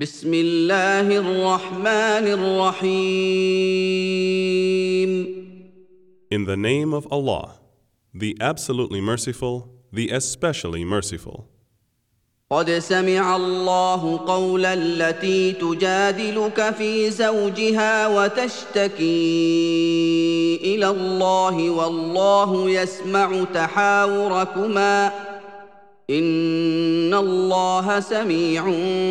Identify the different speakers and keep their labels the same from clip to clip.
Speaker 1: بسم الله الرحمن الرحيم.
Speaker 2: In the name of Allah, the absolutely merciful, the especially merciful.
Speaker 1: قد سمع الله قول التي تجادلك في زوجها وتشتكي إلى الله والله يسمع تحاوركما إن الله سميع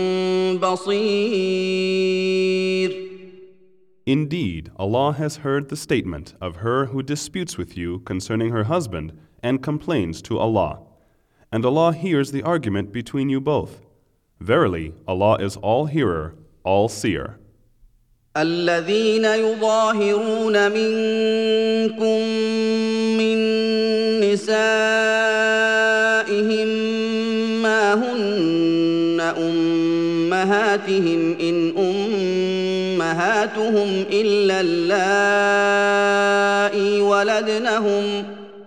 Speaker 1: بصير.
Speaker 2: Indeed, Allah has heard the statement of her who disputes with you concerning her husband and complains to Allah. And Allah hears the argument between you both. Verily, Allah is all-hearer, all-seer.
Speaker 1: الذين يظاهرون منكم من نسائهم ما هن أمهاتهم إن أمهاتهم إلا اللائي ولدنهم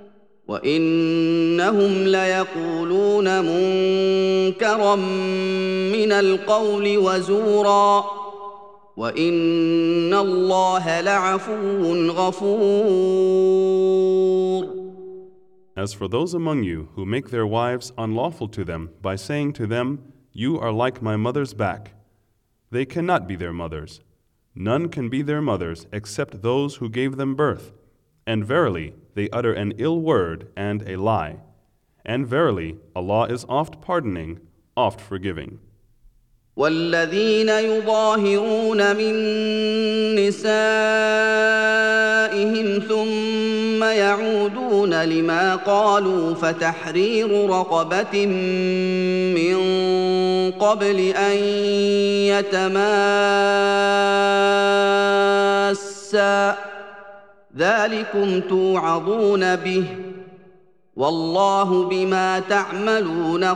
Speaker 1: وإنهم ليقولون منكرا من القول وزورا وإن الله لعفو غفور.
Speaker 2: As for those among you who make their wives unlawful to them by saying to them, "You are like my mother's back," they cannot be their mothers. None can be their mothers except those who gave them birth. And verily, they utter an ill word and a lie. And verily, Allah is oft pardoning, oft forgiving.
Speaker 1: والذين يظاهرون من نسائهم ثم يعودون لما قالوا فتحرير رقبة من قبل أن يتماسا ذلكم توعظون به والله بما تعملون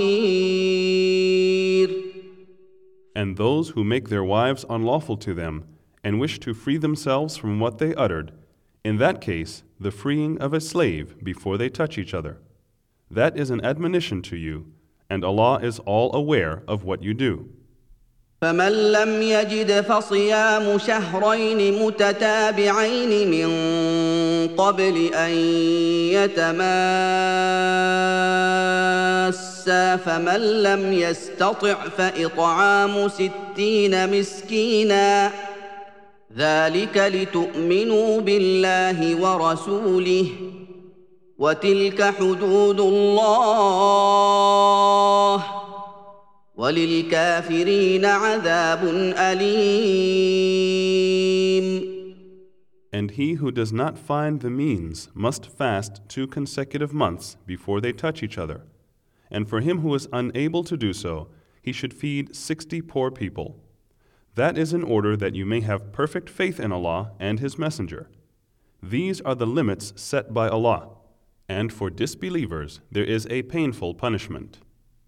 Speaker 1: خبير.
Speaker 2: And those who make their wives unlawful to them and wish to free themselves from what they uttered, in that case, the freeing of a slave before they touch each other. That is an admonition to you, and Allah is all aware of what you do.
Speaker 1: فمن لم يجد فصيام شهرين متتابعين من قبل أن يتماسا فمن لم يستطع فإطعام 60 مسكينا ذلك لتؤمنوا بالله ورسوله وتلك حدود الله وللكافرين عذاب أليم.
Speaker 2: And he who does not find the means must fast 2 consecutive months before they touch each other. And for him who is unable to do so, he should feed 60 poor people. That is in order that you may have perfect faith in Allah and His Messenger. These are the limits set by Allah. And for disbelievers, there is a painful punishment.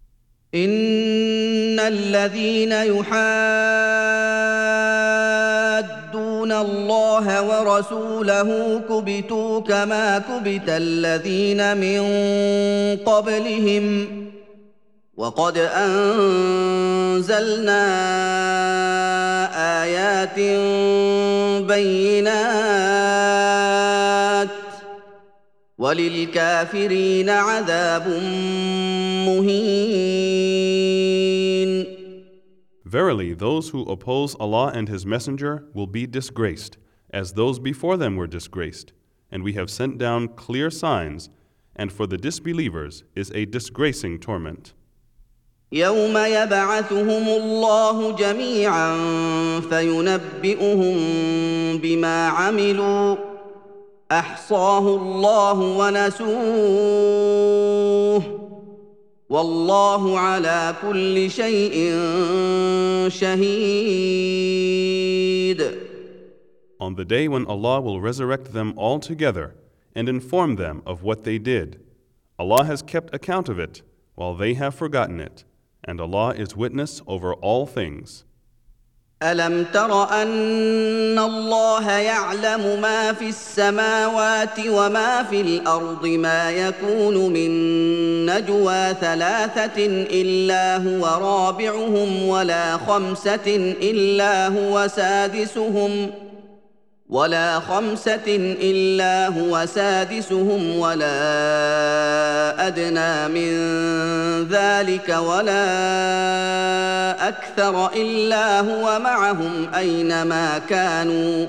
Speaker 1: إن الذين يحادون الله ورسوله كبتوا كما كبت الذين من قبلهم وقد أنزلنا آيات بينات وللكافرين عذاب مهين.
Speaker 2: Verily, those who oppose Allah and His Messenger will be disgraced, as those before them were disgraced. And we have sent down clear signs, and for the disbelievers is a disgracing torment.
Speaker 1: يوم يبعثهم الله جميعا فينبئهم بما عملوا أحصاه الله ونسوه والله على كل شيء شهيد.
Speaker 2: On the day when Allah will resurrect them all together and inform them of what they did, Allah has kept account of it while they have forgotten it, and Allah is witness over all things.
Speaker 1: ألم تر أن الله يعلم ما في السماوات وما في الأرض ما يكون من نجوى ثلاثة إلا هو رابعهم ولا خمسة إلا هو سادسهم ولا أدنى من ذلك ولا أكثر إلا هو معهم أينما كانوا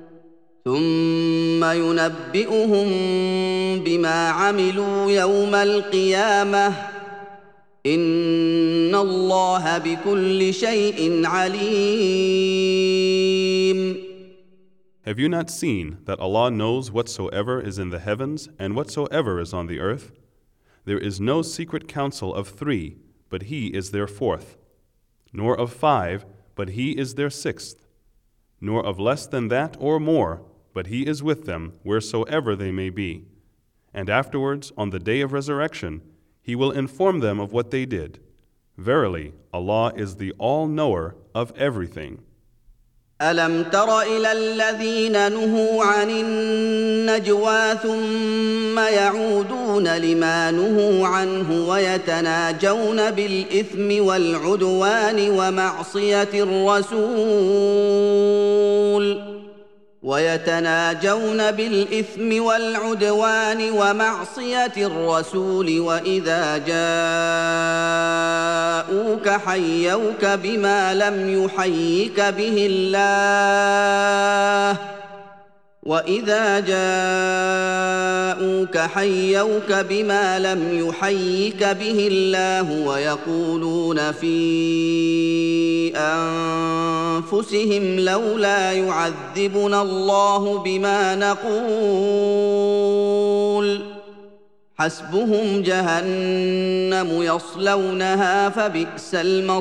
Speaker 1: ثم ينبئهم بما عملوا يوم القيامة إن الله بكل شيء عليم.
Speaker 2: Have you not seen that Allah knows whatsoever is in the heavens and whatsoever is on the earth? There is no secret counsel of 3, but He is their 4th, nor of 5, but He is their 6th, nor of less than that or more, but He is with them wheresoever they may be. And afterwards, on the day of resurrection, He will inform them of what they did. Verily, Allah is the all-knower of everything.
Speaker 1: ألم تر إلى الذين نهوا عن النجوى ثم يعودون لما نهوا عنه ويتناجون بالإثم والعدوان ومعصية الرسول وإذا جاءوك حيوك بما لم يحيك به الله ويقولون في أنفسهم لولا يعذبنا الله بما نقول حسبهم جهنم يصلونها فبئس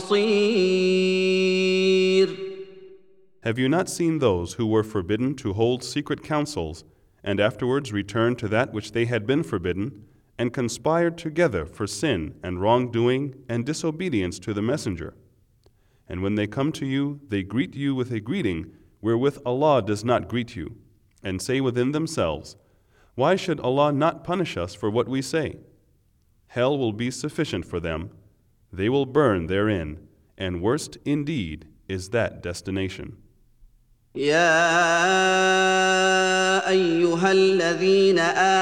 Speaker 1: المصير.
Speaker 2: Have you not seen those who were forbidden to hold secret councils, and afterwards returned to that which they had been forbidden, and conspired together for sin and wrongdoing and disobedience to the Messenger? And when they come to you, they greet you with a greeting wherewith Allah does not greet you, and say within themselves, why should Allah not punish us for what we say? Hell will be sufficient for them. They will burn therein, and worst indeed is that destination.
Speaker 1: يا أيها الذين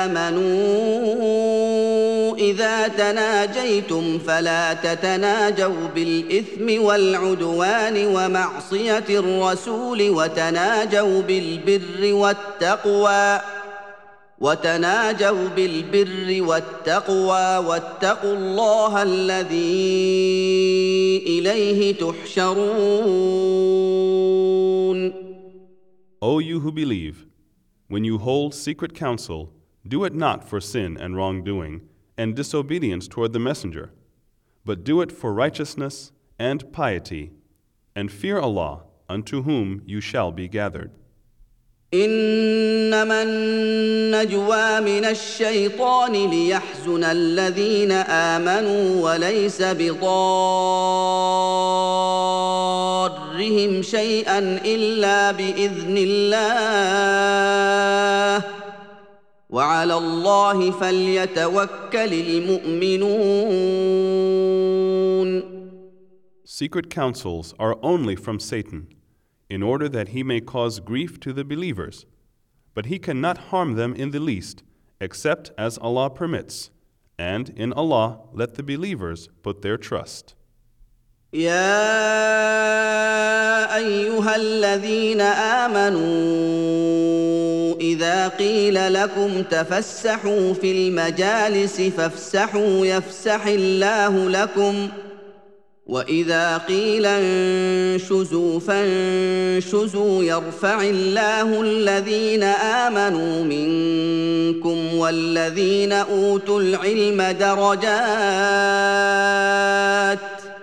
Speaker 1: آمنوا إذا تناجيتم فلا تتناجوا بالإثم والعدوان ومعصية الرسول وتناجوا بالبر والتقوى واتقوا الله الذي إليه تحشرون.
Speaker 2: O you who believe, when you hold secret counsel, do it not for sin and wrongdoing and disobedience toward the Messenger, but do it for righteousness and piety, and fear Allah, unto whom you shall be gathered.
Speaker 1: إنما النجوى من الشيطان ليحزن الذين آمنوا وليس بضارهم شيئا إلا بإذن الله وعلى الله فليتوكل المؤمنون.
Speaker 2: Secret counsels are only from Satan, in order that he may cause grief to the believers, but he cannot harm them in the least, except as Allah permits, and in Allah let the believers put their trust.
Speaker 1: يا أيها الذين آمنوا إذا قيل لكم تفسحوا في المجالس فافسحوا يفسح الله لكم وإذا قيل انشزوا فانشزوا يرفع الله الذين آمنوا منكم والذين أوتوا العلم درجات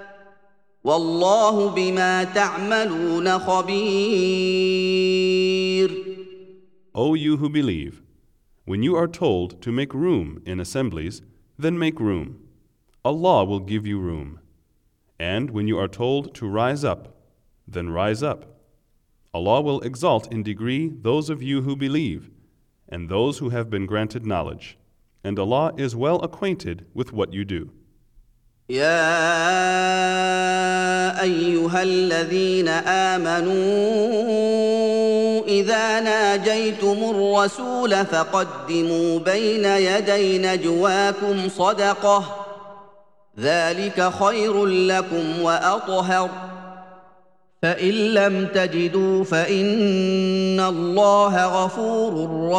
Speaker 1: والله بما تعملون خبير.
Speaker 2: O you who believe, when you are told to make room in assemblies, then make room. Allah will give you room. And when you are told to rise up, then rise up. Allah will exalt in degree those of you who believe, and those who have been granted knowledge. And Allah is well acquainted with what you do.
Speaker 1: يا ايها الذين امنوا اذا ناجيتم الرسول فقدموا بين يدي نجواكم صدقه ذلك خير لكم واطهر فان لم تجدوا فان الله غفور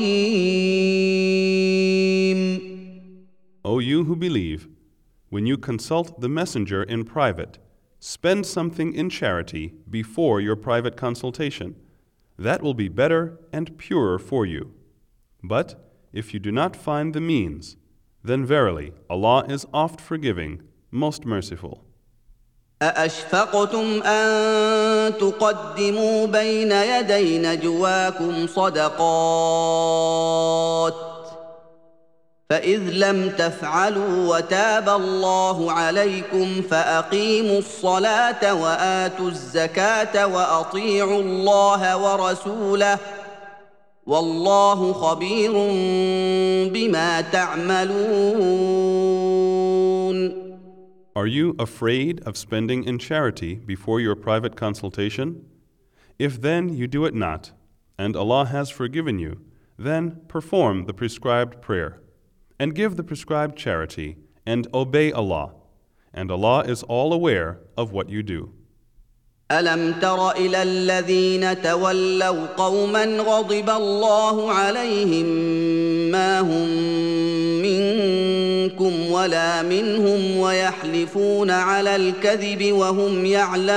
Speaker 1: رحيم.
Speaker 2: O you who believe, when you consult the messenger in private, spend something in charity before your private consultation. That will be better and purer for you. But if you do not find the means, then verily Allah is oft forgiving, most merciful.
Speaker 1: أأشفقتم أن تقدموا بين يدي نجواكم صدقات فإذ لم تفعلوا وتاب الله عليكم فأقيموا الصلاة وآتوا الزكاة وأطيعوا الله ورسوله والله خبير بما تعملون.
Speaker 2: Are you afraid of spending in charity before your private consultation? If then you do it not, and Allah has forgiven you, then perform the prescribed prayer, and give the prescribed charity, and obey Allah, and Allah is all aware of what you do.
Speaker 1: ألم تر إلى الذين تولوا قوما غضب الله عليهم ما هم منكم ولا منهم ويحلفون على الكذب وهم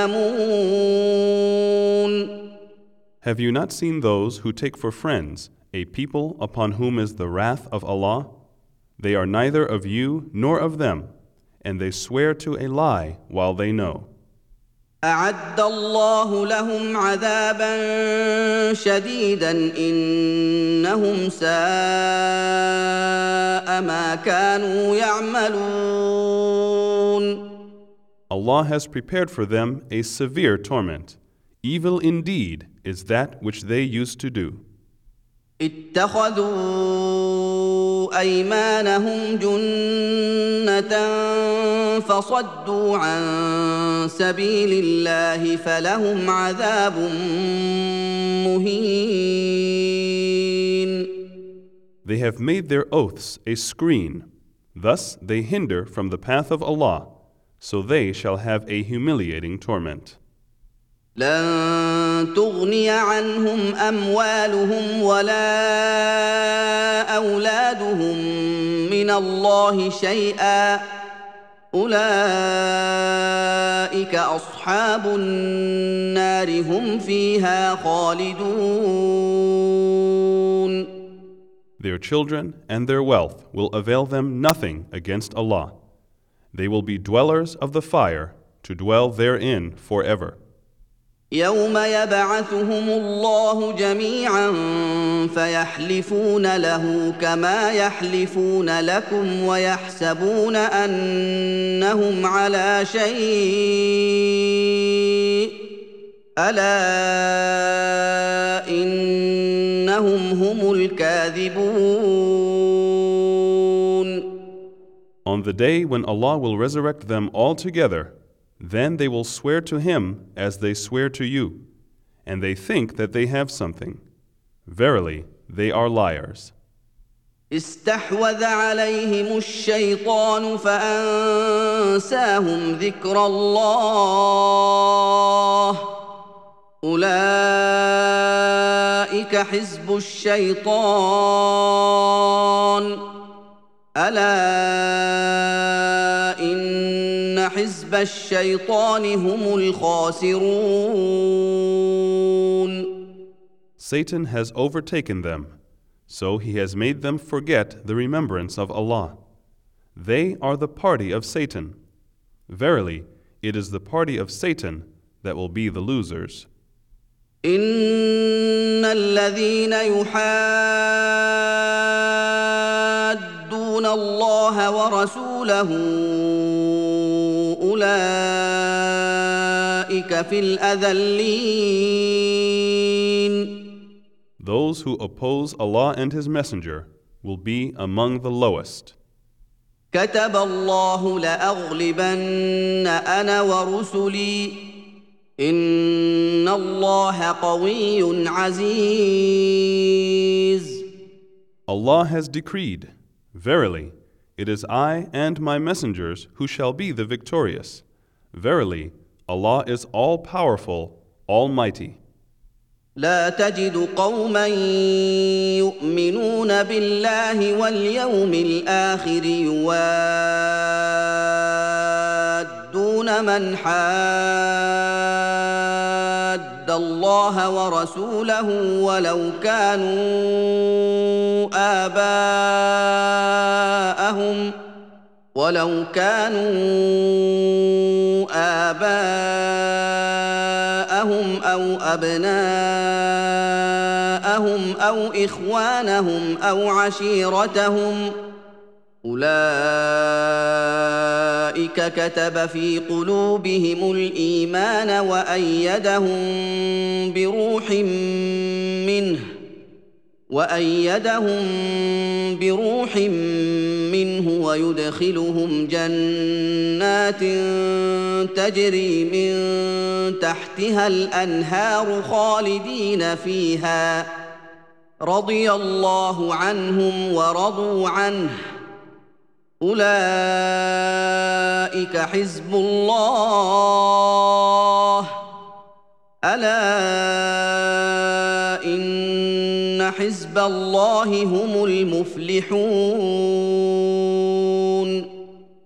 Speaker 1: يعلمون.
Speaker 2: Have you not seen those who take for friends a people upon whom is the wrath of Allah? They are neither of you nor of them, and they swear to a lie while they know.
Speaker 1: أعد الله لهم عذابا شديدا إنهم ساء ما كانوا يعملون.
Speaker 2: Allah has prepared for them a severe torment. Evil indeed is that which they used to do.
Speaker 1: اتخذوا أيمانهم جنة فصدوا عن سبيل الله فلهم عذاب مهين.
Speaker 2: They have made their oaths a screen. Thus they hinder from the path of Allah, so they shall have a humiliating torment.
Speaker 1: لن تغني عنهم أموالهم ولا أولادهم من الله شيئا أولئك أصحاب النار هم فيها خالدون.
Speaker 2: Their children and their wealth will avail them nothing against Allah. They will be dwellers of the fire to dwell therein forever.
Speaker 1: يوم يبعثهم الله جميعا فيحلفون له كما يحلفون لكم ويحسبون أنهم على شيء ألا إنهم هم الكاذبون.
Speaker 2: On the day when Allah will resurrect them all together, then they will swear to Him as they swear to you, and they think that they have something. Verily, they are liars.
Speaker 1: استحوذ عليهم الشيطان فأنساهم ذكر الله أولئك حزب الشيطان ألا إن حزب الشيطان هم الخاسرون.
Speaker 2: Satan has overtaken them, so he has made them forget the remembrance of Allah. They are the party of Satan. Verily, it is the party of Satan that will be the losers.
Speaker 1: إن الذين يحادون الله ورسوله أولئك أولئك في الأذلين.
Speaker 2: Those who oppose Allah and His Messenger will be among the lowest.
Speaker 1: كتب الله لأغلبن أنا ورسلي إن الله قوي عزيز.
Speaker 2: Allah has decreed, verily, it is I and my messengers who shall be the victorious. Verily, Allah is all-powerful, almighty.
Speaker 1: لا تجد قوما يؤمنون بالله واليوم الآخر يوادون من حاد الله ورسوله ولو كانوا آباءهم أو أبناءهم أو إخوانهم أو عشيرتهم أولئك كتب في قلوبهم الإيمان وأيدهم بروح منه ويدخلهم جنات تجري من تحتها الأنهار خالدين فيها رضي الله عنهم ورضوا عنه أولئك حزب الله ألا إن حزب الله هم المفلحون.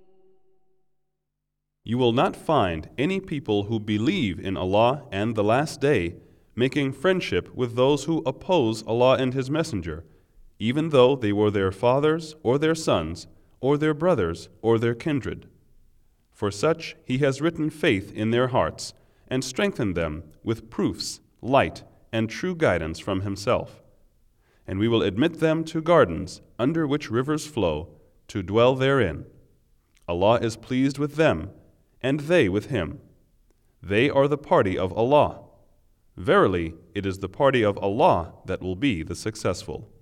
Speaker 2: You will not find any people who believe in Allah and the Last Day making friendship with those who oppose Allah and His Messenger, even though they were their fathers or their sons or their brothers or their kindred. For such He has written faith in their hearts and strengthened them with proofs, light, and true guidance from Himself. And we will admit them to gardens under which rivers flow, to dwell therein. Allah is pleased with them, and they with Him. They are the party of Allah. Verily, it is the party of Allah that will be the successful.